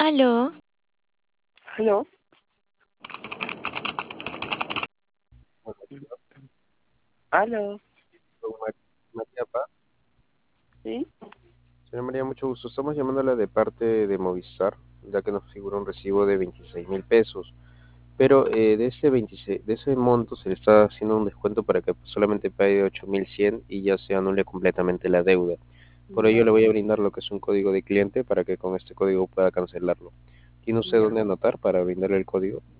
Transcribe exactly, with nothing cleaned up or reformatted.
Aló, ¿Aló? ¿Aló? Con Ma- María Paz. ¿Sí? Señora María, mucho gusto. Estamos llamándola de parte de Movistar, ya que nos figura un recibo de veintiséis mil pesos. Pero eh, de ese veintiséis, de ese monto se le está haciendo un descuento para que solamente pague ocho mil cien y ya se anule completamente la deuda. Por ello Ya. le voy a brindar lo que es un código de cliente para que con este código pueda cancelarlo. ¿Tiene usted Ya. dónde anotar para brindarle el código?